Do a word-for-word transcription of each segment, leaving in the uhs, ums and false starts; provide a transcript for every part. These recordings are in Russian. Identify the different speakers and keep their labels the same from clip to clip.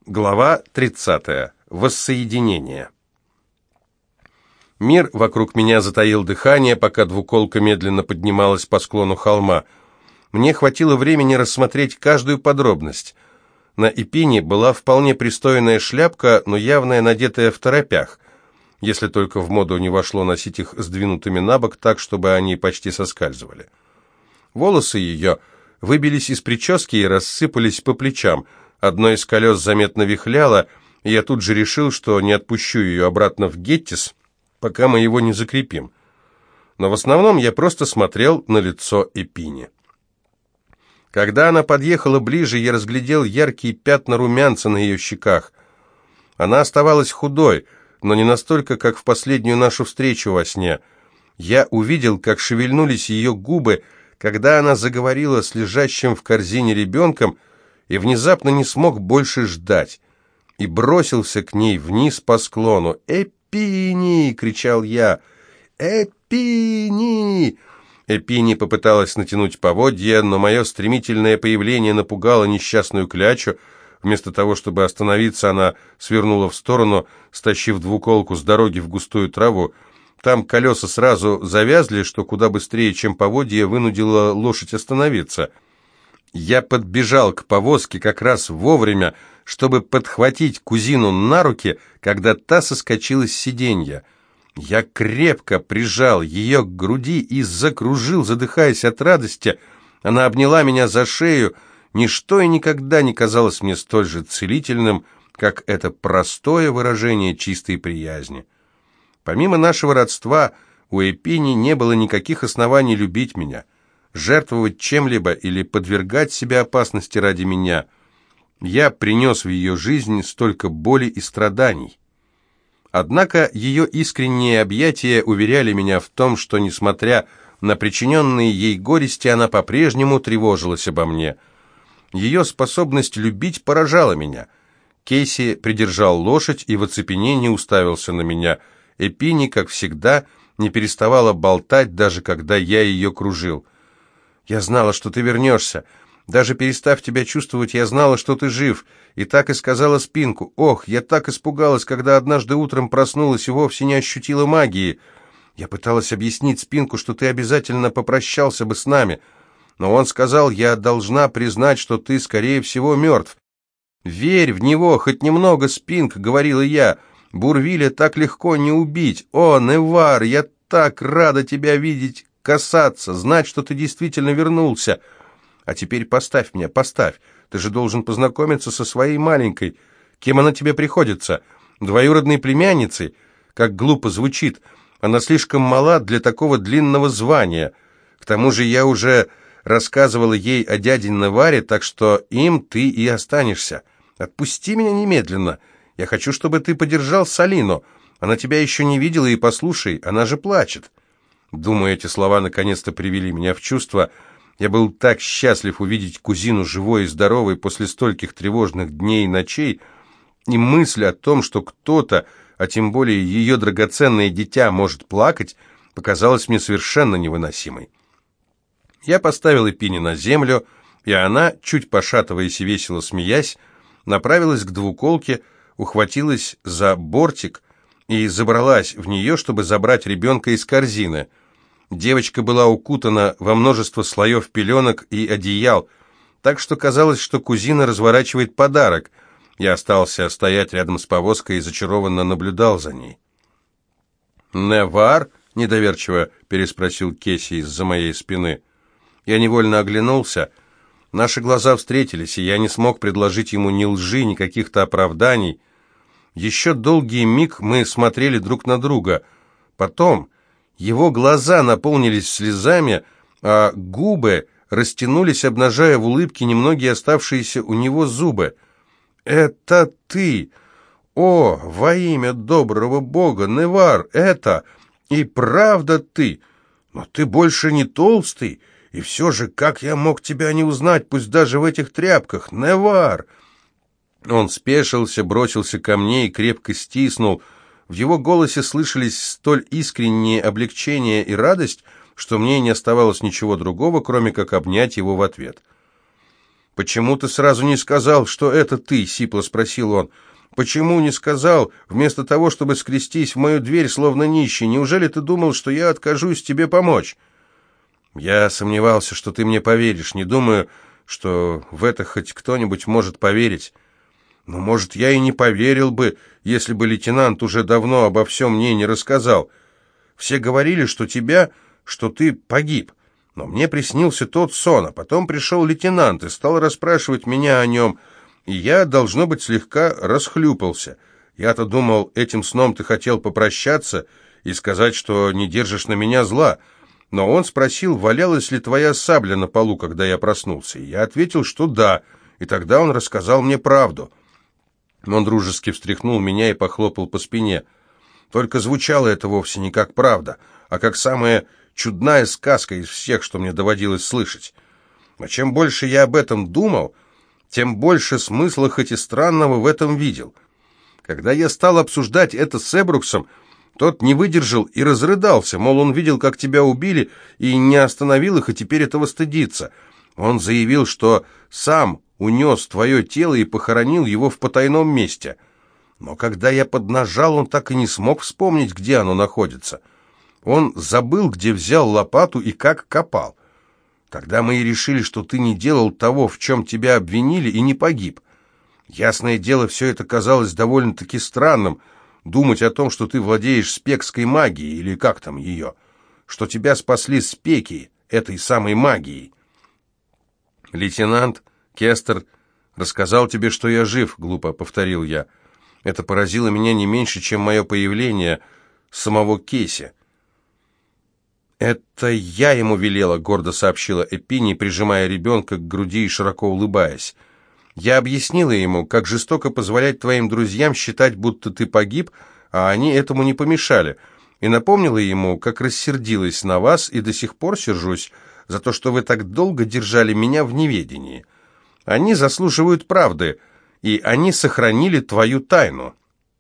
Speaker 1: Глава тридцатая. Воссоединение. Мир вокруг меня затаил дыхание, пока двуколка медленно поднималась по склону холма. Мне хватило времени рассмотреть каждую подробность. На Эпине была вполне пристойная шляпка, но явная, надетая второпях, если только в моду не вошло носить их сдвинутыми на бок так, чтобы они почти соскальзывали. Волосы ее выбились из прически и рассыпались по плечам. Одно из колес заметно вихляло, и я тут же решил, что не отпущу ее обратно в Геттис, пока мы его не закрепим. Но в основном я просто смотрел на лицо Эпини. Когда она подъехала ближе, я разглядел яркие пятна румянца на ее щеках. Она оставалась худой, но не настолько, как в последнюю нашу встречу во сне. Я увидел, как шевельнулись ее губы, когда она заговорила с лежащим в корзине ребенком, и внезапно не смог больше ждать, и бросился к ней вниз по склону. «Эпини!» — кричал я. «Эпини!» Эпини попыталась натянуть поводья, но мое стремительное появление напугало несчастную клячу. Вместо того, чтобы остановиться, она свернула в сторону, стащив двуколку с дороги в густую траву. Там колеса сразу завязли, что куда быстрее, чем поводья, вынудило лошадь остановиться. Я подбежал к повозке как раз вовремя, чтобы подхватить кузину на руки, когда та соскочила с сиденья. Я крепко прижал ее к груди и закружил, задыхаясь от радости. Она обняла меня за шею. Ничто и никогда не казалось мне столь же целительным, как это простое выражение чистой приязни. Помимо нашего родства, у Эпини не было никаких оснований любить меня, жертвовать чем-либо или подвергать себя опасности ради меня. Я принес в ее жизнь столько боли и страданий. Однако ее искренние объятия уверяли меня в том, что, несмотря на причиненные ей горести, она по-прежнему тревожилась обо мне. Ее способность любить поражала меня. Кейси придержал лошадь и в оцепенении уставился на меня. Эпини, как всегда, не переставала болтать, даже когда я ее кружил. «Я знала, что ты вернешься. Даже перестав тебя чувствовать, я знала, что ты жив. И так и сказала Спинку. Ох, я так испугалась, когда однажды утром проснулась и вовсе не ощутила магии. Я пыталась объяснить Спинку, что ты обязательно попрощался бы с нами. Но он сказал, я должна признать, что ты, скорее всего, мертв. Верь в него, хоть немного, Спинк, — говорила я. Бурвиля так легко не убить. О, Невар, я так рада тебя видеть, касаться, знать, что ты действительно вернулся. А теперь поставь меня, поставь. Ты же должен познакомиться со своей маленькой. Кем она тебе приходится? Двоюродной племянницей? Как глупо звучит. Она слишком мала для такого длинного звания. К тому же я уже рассказывала ей о дяде Неваре, так что им ты и останешься. Отпусти меня немедленно. Я хочу, чтобы ты подержал Салину. Она тебя еще не видела, и послушай, она же плачет». Думаю, эти слова наконец-то привели меня в чувство. Я был так счастлив увидеть кузину живой и здоровой после стольких тревожных дней и ночей, и мысль о том, что кто-то, а тем более ее драгоценное дитя, может плакать, показалась мне совершенно невыносимой. Я поставил Эпини на землю, и она, чуть пошатываясь и весело смеясь, направилась к двуколке, ухватилась за бортик и забралась в нее, чтобы забрать ребенка из корзины. Девочка была укутана во множество слоев пеленок и одеял, так что казалось, что кузина разворачивает подарок. Я остался стоять рядом с повозкой и зачарованно наблюдал за ней. «Невар?» — недоверчиво переспросил Кейси из-за моей спины. Я невольно оглянулся. Наши глаза встретились, и я не смог предложить ему ни лжи, ни каких-то оправданий. Еще долгий миг мы смотрели друг на друга. Потом его глаза наполнились слезами, а губы растянулись, обнажая в улыбке немногие оставшиеся у него зубы. «Это ты! О, во имя доброго Бога, Невар, это и правда ты! Но ты больше не толстый, и все же, как я мог тебя не узнать, пусть даже в этих тряпках, Невар!» Он спешился, бросился ко мне и крепко стиснул. В его голосе слышались столь искреннее облегчение и радость, что мне не оставалось ничего другого, кроме как обнять его в ответ. «Почему ты сразу не сказал, что это ты?» — сипло спросил он. «Почему не сказал, вместо того, чтобы скрестись в мою дверь, словно нищий? Неужели ты думал, что я откажусь тебе помочь?» «Я сомневался, что ты мне поверишь. Не думаю, что в это хоть кто-нибудь может поверить. Но, может, я и не поверил бы, если бы лейтенант уже давно обо всем мне не рассказал. Все говорили, что тебя, что ты погиб. Но мне приснился тот сон, а потом пришел лейтенант и стал расспрашивать меня о нем, и я, должно быть, слегка расхлюпался. Я-то думал, этим сном ты хотел попрощаться и сказать, что не держишь на меня зла. Но он спросил, валялась ли твоя сабля на полу, когда я проснулся. И я ответил, что да, и тогда он рассказал мне правду». Он дружески встряхнул меня и похлопал по спине. Только звучало это вовсе не как правда, а как самая чудная сказка из всех, что мне доводилось слышать. А чем больше я об этом думал, тем больше смысла, хоть и странного, в этом видел. Когда я стал обсуждать это с Эбруксом, тот не выдержал и разрыдался, мол, он видел, как тебя убили, и не остановил их, и теперь этого стыдится. Он заявил, что сам унес твое тело и похоронил его в потайном месте. Но когда я поднажал, он так и не смог вспомнить, где оно находится. Он забыл, где взял лопату и как копал. Тогда мы и решили, что ты не делал того, в чем тебя обвинили, и не погиб. Ясное дело, все это казалось довольно-таки странным, думать о том, что ты владеешь спекской магией, или как там ее, что тебя спасли спеки этой самой магией. Лейтенант Кестер рассказал тебе, что я жив, глупо повторил я. Это поразило меня не меньше, чем мое появление самого Кейси. «Это я ему велела», — гордо сообщила Эпини, прижимая ребенка к груди и широко улыбаясь. «Я объяснила ему, как жестоко позволять твоим друзьям считать, будто ты погиб, а они этому не помешали, и напомнила ему, как рассердилась на вас и до сих пор сержусь за то, что вы так долго держали меня в неведении. Они заслуживают правды, и они сохранили твою тайну».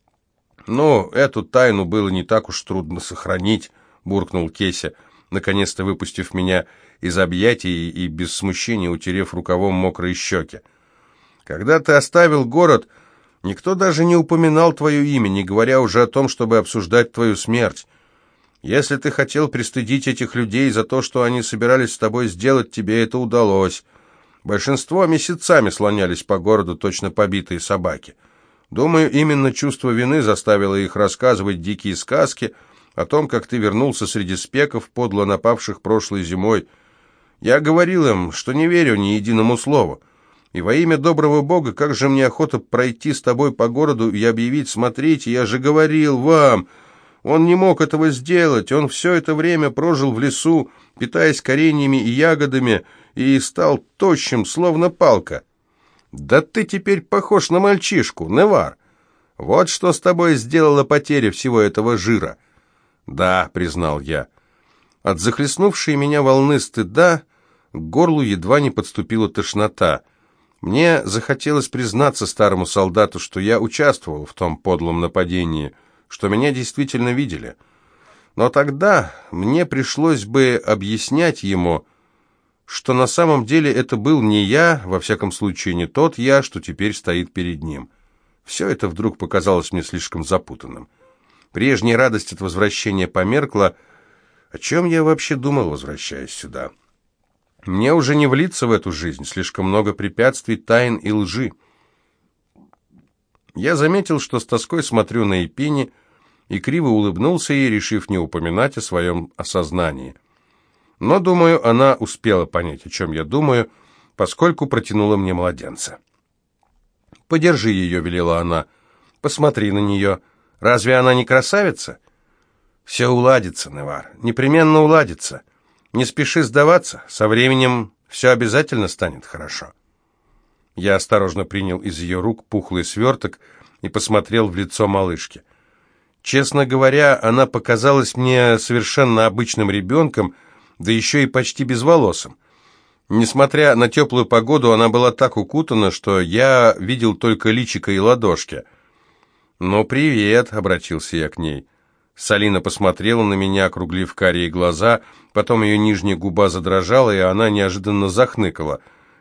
Speaker 1: «Ну, эту тайну было не так уж трудно сохранить», — буркнул Кейси, наконец-то выпустив меня из объятий и без смущения утерев рукавом мокрые щеки. «Когда ты оставил город, никто даже не упоминал твое имя, не говоря уже о том, чтобы обсуждать твою смерть. Если ты хотел пристыдить этих людей за то, что они собирались с тобой сделать, тебе это удалось. Большинство месяцами слонялись по городу, точно побитые собаки. Думаю, именно чувство вины заставило их рассказывать дикие сказки о том, как ты вернулся среди спеков, подло напавших прошлой зимой. Я говорил им, что не верю ни единому слову. И во имя доброго Бога, как же мне охота пройти с тобой по городу и объявить: смотрите, я же говорил вам. Он не мог этого сделать, он все это время прожил в лесу, питаясь кореньями и ягодами, и стал тощим, словно палка. Да ты теперь похож на мальчишку, Невар. Вот что с тобой сделала потеря всего этого жира». «Да», — признал я. От захлестнувшей меня волны стыда к горлу едва не подступила тошнота. Мне захотелось признаться старому солдату, что я участвовал в том подлом нападении, что меня действительно видели. Но тогда мне пришлось бы объяснять ему, что на самом деле это был не я, во всяком случае не тот я, что теперь стоит перед ним. Все это вдруг показалось мне слишком запутанным. Прежняя радость от возвращения померкла. О чем я вообще думал, возвращаясь сюда? Мне уже не влиться в эту жизнь, слишком много препятствий, тайн и лжи. Я заметил, что с тоской смотрю на Эпини, и криво улыбнулся ей, решив не упоминать о своем осознании. Но, думаю, она успела понять, о чем я думаю, поскольку протянула мне младенца. «Подержи ее», — велела она. «Посмотри на нее. Разве она не красавица?» «Все уладится, Невар, непременно уладится. Не спеши сдаваться, со временем все обязательно станет хорошо». Я осторожно принял из ее рук пухлый сверток и посмотрел в лицо малышки. Честно говоря, она показалась мне совершенно обычным ребенком, да еще и почти безволосым. Несмотря на теплую погоду, она была так укутана, что я видел только личико и ладошки. «Ну, привет», — обратился я к ней. Салина посмотрела на меня, округлив карие глаза, потом ее нижняя губа задрожала, и она неожиданно захныкала.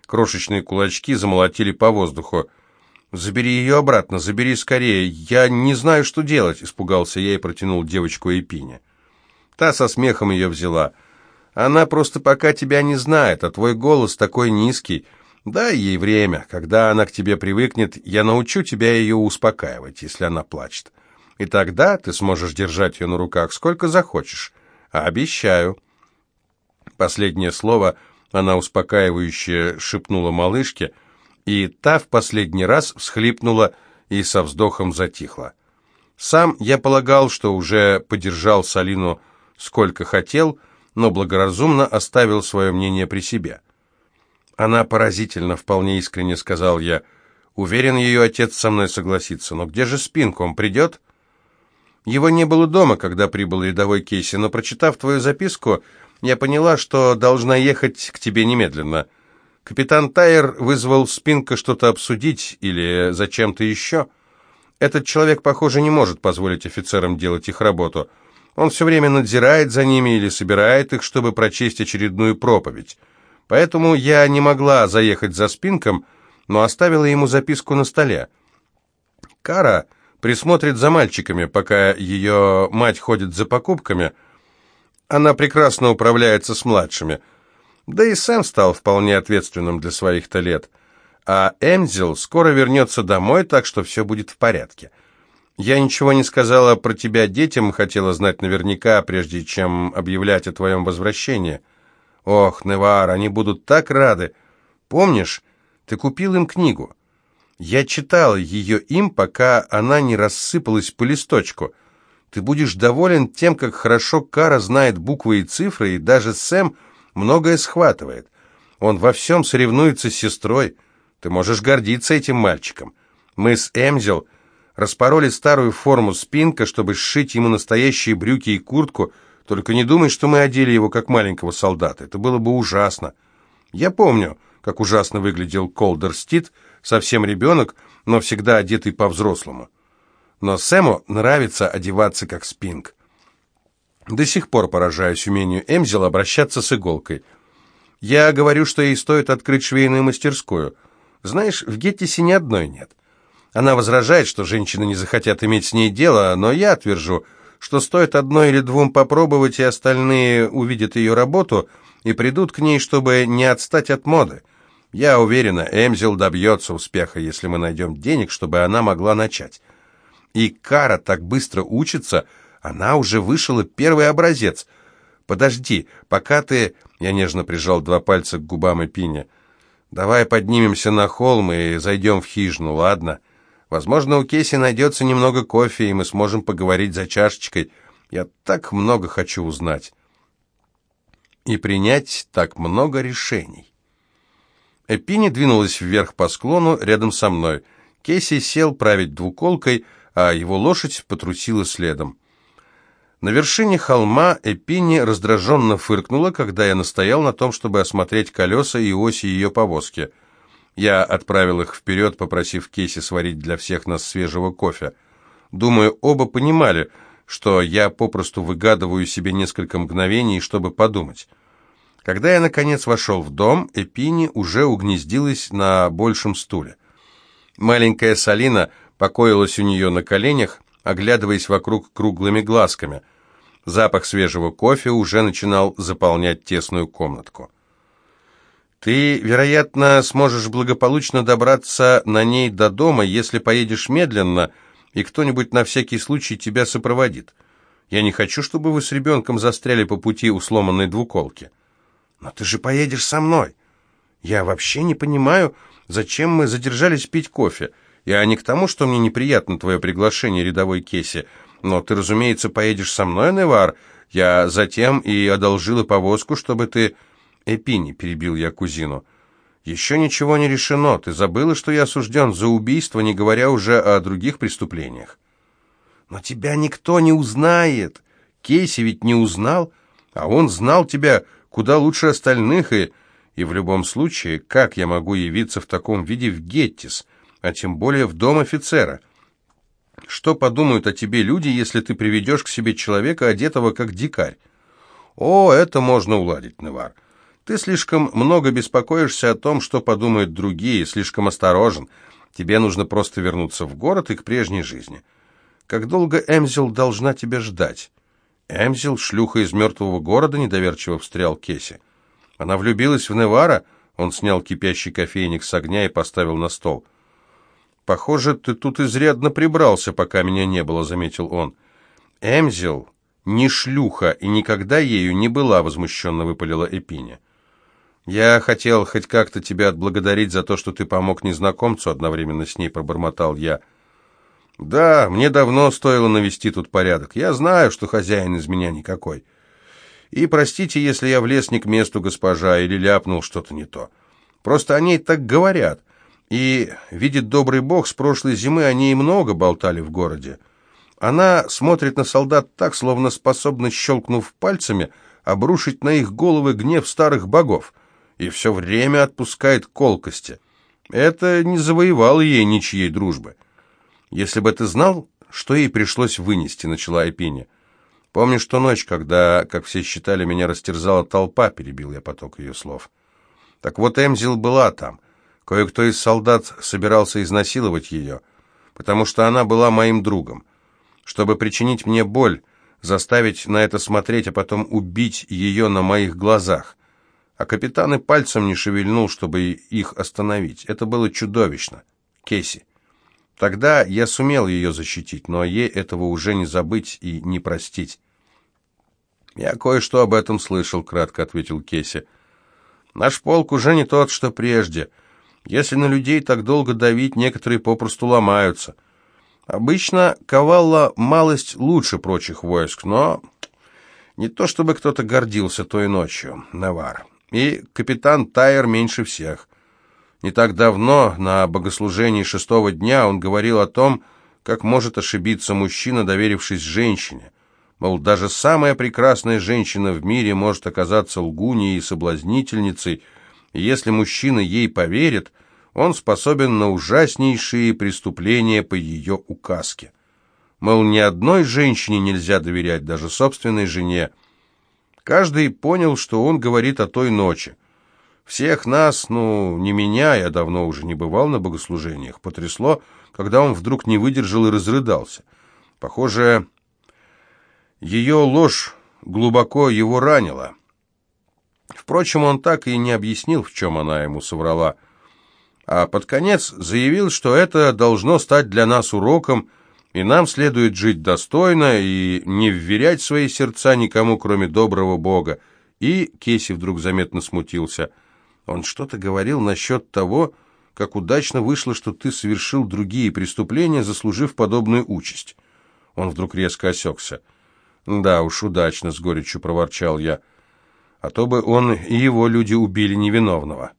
Speaker 1: Крошечные кулачки замолотили по воздуху. «Забери ее обратно, забери скорее. Я не знаю, что делать», — испугался я и протянул девочку Эпине. Та со смехом ее взяла. «Она просто пока тебя не знает, а твой голос такой низкий. Дай ей время. Когда она к тебе привыкнет, я научу тебя ее успокаивать, если она плачет. И тогда ты сможешь держать ее на руках сколько захочешь. Обещаю». Последнее слово она успокаивающе шепнула малышке, и та в последний раз всхлипнула и со вздохом затихла. Сам я полагал, что уже подержал Салину сколько хотел, но благоразумно оставил свое мнение при себе. «Она поразительно», — вполне искренне сказал я. «Уверен, ее отец со мной согласится. Но где же Спинк? Он придет?» «Его не было дома, когда прибыл рядовой Кейси, но, прочитав твою записку, я поняла, что должна ехать к тебе немедленно. Капитан Тайер вызвал Спинка что-то обсудить или зачем-то еще. Этот человек, похоже, не может позволить офицерам делать их работу. Он все время надзирает за ними или собирает их, чтобы прочесть очередную проповедь. Поэтому я не могла заехать за Спинком, но оставила ему записку на столе. Кара присмотрит за мальчиками, пока ее мать ходит за покупками. Она прекрасно управляется с младшими. Да и Сэм стал вполне ответственным для своих-то лет. А Эмзел скоро вернется домой, так что все будет в порядке. Я ничего не сказала про тебя детям, хотела знать наверняка, прежде чем объявлять о твоем возвращении. Ох, Невар, они будут так рады. Помнишь, ты купил им книгу? Я читал ее им, пока она не рассыпалась по листочку. Ты будешь доволен тем, как хорошо Кара знает буквы и цифры, и даже Сэм многое схватывает. Он во всем соревнуется с сестрой. Ты можешь гордиться этим мальчиком. Мы с Эмзел распороли старую форму Спинка, чтобы сшить ему настоящие брюки и куртку. Только не думай, что мы одели его как маленького солдата. Это было бы ужасно. Я помню, как ужасно выглядел Колдер Стит, совсем ребенок, но всегда одетый по-взрослому. Но Сэму нравится одеваться как Спинк. До сих пор поражаюсь умению Эмзел обращаться с иголкой. Я говорю, что ей стоит открыть швейную мастерскую. Знаешь, в Геттисе ни одной нет. Она возражает, что женщины не захотят иметь с ней дело, но я твержу, что стоит одной или двум попробовать, и остальные увидят ее работу и придут к ней, чтобы не отстать от моды. Я уверена, Эмзел добьется успеха, если мы найдем денег, чтобы она могла начать. И Кара так быстро учится, она уже вышила первый образец. Подожди, пока ты... Я нежно прижал два пальца к губам Эпине. Давай поднимемся на холм и зайдем в хижину, ладно? Возможно, у Кейси найдется немного кофе, и мы сможем поговорить за чашечкой. Я так много хочу узнать. И принять так много решений. Эпине двинулась вверх по склону рядом со мной. Кейси сел править двуколкой, а его лошадь потрусила следом. На вершине холма Эпине раздраженно фыркнула, когда я настоял на том, чтобы осмотреть колеса и оси ее повозки. Я отправил их вперед, попросив Кейси сварить для всех нас свежего кофе. Думаю, оба понимали, что я попросту выгадываю себе несколько мгновений, чтобы подумать. Когда я, наконец, вошел в дом, Эпине уже угнездилась на большем стуле. Маленькая Салина покоилась у нее на коленях, оглядываясь вокруг круглыми глазками. Запах свежего кофе уже начинал заполнять тесную комнатку. «Ты, вероятно, сможешь благополучно добраться на ней до дома, если поедешь медленно, и кто-нибудь на всякий случай тебя сопроводит. Я не хочу, чтобы вы с ребенком застряли по пути у сломанной двуколки». «Но ты же поедешь со мной. Я вообще не понимаю, зачем мы задержались пить кофе. Я не к тому, что мне неприятно твое приглашение, рядовой Кейси, но ты, разумеется, поедешь со мной, Невар. Я затем и одолжила повозку, чтобы ты...» «Эпине», — перебил я кузину, — «еще ничего не решено. Ты забыла, что я осужден за убийство, не говоря уже о других преступлениях?» «Но тебя никто не узнает. Кейси ведь не узнал, а он знал тебя куда лучше остальных, и... И в любом случае, как я могу явиться в таком виде в Геттис, а тем более в дом офицера? Что подумают о тебе люди, если ты приведешь к себе человека, одетого как дикарь?» «О, это можно уладить, Невар. Ты слишком много беспокоишься о том, что подумают другие, слишком осторожен. Тебе нужно просто вернуться в город и к прежней жизни. Как долго Эмзел должна тебя ждать?» «Эмзел, шлюха из мертвого города?» — недоверчиво встрял Кесси. «Она влюбилась в Невара?» Он снял кипящий кофейник с огня и поставил на стол. «Похоже, ты тут изрядно прибрался, пока меня не было», — заметил он. «Эмзел не шлюха и никогда ею не была», — возмущенно выпалила Эпиня. «Я хотел хоть как-то тебя отблагодарить за то, что ты помог незнакомцу», — одновременно с ней пробормотал я. «Да, мне давно стоило навести тут порядок. Я знаю, что хозяин из меня никакой. И простите, если я влез не к месту, госпожа, или ляпнул что-то не то. Просто о ней так говорят. И, видит добрый бог, с прошлой зимы о ней много болтали в городе. Она смотрит на солдат так, словно способна, щелкнув пальцами, обрушить на их головы гнев старых богов, и все время отпускает колкости. Это не завоевало ей ничьей дружбы. Если бы ты знал, что ей пришлось вынести», — начала Эпиня. «Помнишь ту ночь, когда, как все считали, меня растерзала толпа?» — перебил я поток ее слов. «Так вот, Эмзел была там. Кое-кто из солдат собирался изнасиловать ее, потому что она была моим другом. Чтобы причинить мне боль, заставить на это смотреть, а потом убить ее на моих глазах. А капитан и пальцем не шевельнул, чтобы их остановить. Это было чудовищно. Кесси. Тогда я сумел ее защитить, но ей этого уже не забыть и не простить». «Я кое-что об этом слышал», — кратко ответил Кесси. «Наш полк уже не тот, что прежде. Если на людей так долго давить, некоторые попросту ломаются. Обычно Кавалла малость лучше прочих войск, но не то чтобы кто-то гордился той ночью, Невар. И капитан Тайер меньше всех. Не так давно, на богослужении шестого дня, он говорил о том, как может ошибиться мужчина, доверившись женщине. Мол, даже самая прекрасная женщина в мире может оказаться лгуньей и соблазнительницей, и если мужчина ей поверит, он способен на ужаснейшие преступления по ее указке. Мол, ни одной женщине нельзя доверять, даже собственной жене. Каждый понял, что он говорит о той ночи. Всех нас, ну, не меня, я давно уже не бывал на богослужениях, потрясло, когда он вдруг не выдержал и разрыдался. Похоже, ее ложь глубоко его ранила. Впрочем, он так и не объяснил, в чем она ему соврала. А под конец заявил, что это должно стать для нас уроком, и нам следует жить достойно и не вверять свои сердца никому, кроме доброго Бога. И Кесси вдруг заметно смутился. Он что-то говорил насчет того, как удачно вышло, что ты совершил другие преступления, заслужив подобную участь. Он вдруг резко осекся. «Да уж, удачно», — с горечью проворчал я. «А то бы он и его люди убили невиновного».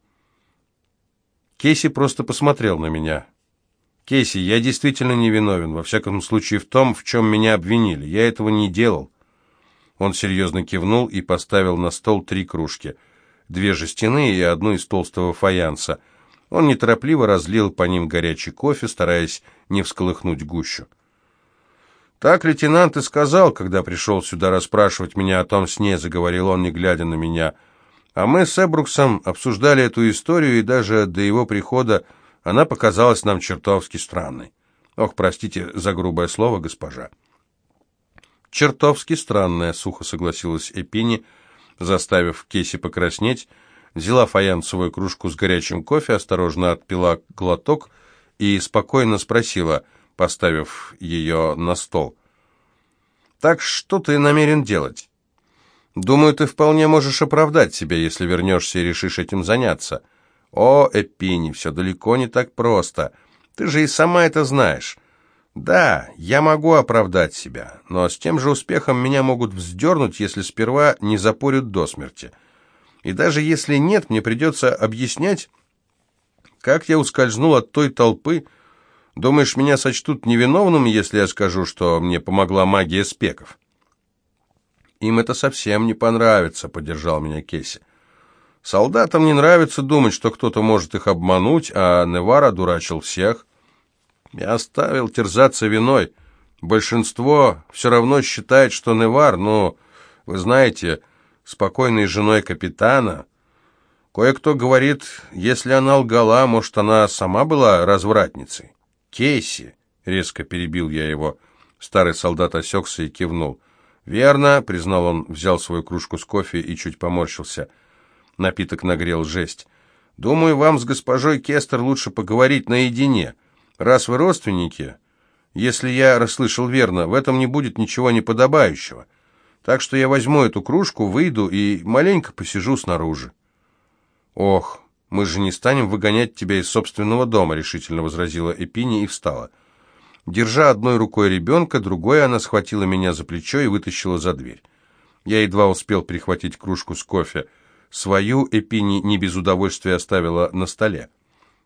Speaker 1: Кесси просто посмотрел на меня. «Кесси, я действительно невиновен, во всяком случае в том, в чем меня обвинили. Я этого не делал». Он серьезно кивнул и поставил на стол три кружки. Две жестяные и одну из толстого фаянса. Он неторопливо разлил по ним горячий кофе, стараясь не всколыхнуть гущу. «Так лейтенант и сказал, когда пришел сюда расспрашивать меня о том сне», — заговорил он, не глядя на меня. «А мы с Эбруксом обсуждали эту историю, и даже до его прихода она показалась нам чертовски странной. Ох, простите за грубое слово, госпожа». «Чертовски странная», — сухо согласилась Эпини, заставив Кесси покраснеть, взяла фаянсовую кружку с горячим кофе, осторожно отпила глоток и спокойно спросила, поставив ее на стол: «Так что ты намерен делать? Думаю, ты вполне можешь оправдать себя, если вернешься и решишь этим заняться». «О, Эпини, все далеко не так просто. Ты же и сама это знаешь. Да, я могу оправдать себя, но с тем же успехом меня могут вздернуть, если сперва не запорют до смерти. И даже если нет, мне придется объяснять, как я ускользнул от той толпы. Думаешь, меня сочтут невиновным, если я скажу, что мне помогла магия спеков?» «Им это совсем не понравится», — поддержал меня Кесси. «Солдатам не нравится думать, что кто-то может их обмануть, а Невар одурачил всех. Я оставил терзаться виной. Большинство все равно считает, что Невар, но, вы знаете, спокойной женой капитана, Кое-кто говорит, если она лгала, может, она сама была развратницей. Кейси, резко перебил я его. Старый солдат осекся и кивнул. «Верно», — признал он, взял свою кружку с кофе и чуть поморщился. Напиток нагрел жесть. «Думаю, вам с госпожой Кестер лучше поговорить наедине. Раз вы родственники, если я расслышал верно, в этом не будет ничего неподобающего. Так что я возьму эту кружку, выйду и маленько посижу снаружи». «Ох, мы же не станем выгонять тебя из собственного дома», — решительно возразила Эпини и встала. Держа одной рукой ребенка, другой она схватила меня за плечо и вытащила за дверь. Я едва успел перехватить кружку с кофе. Свою Эпини не без удовольствия оставила на столе.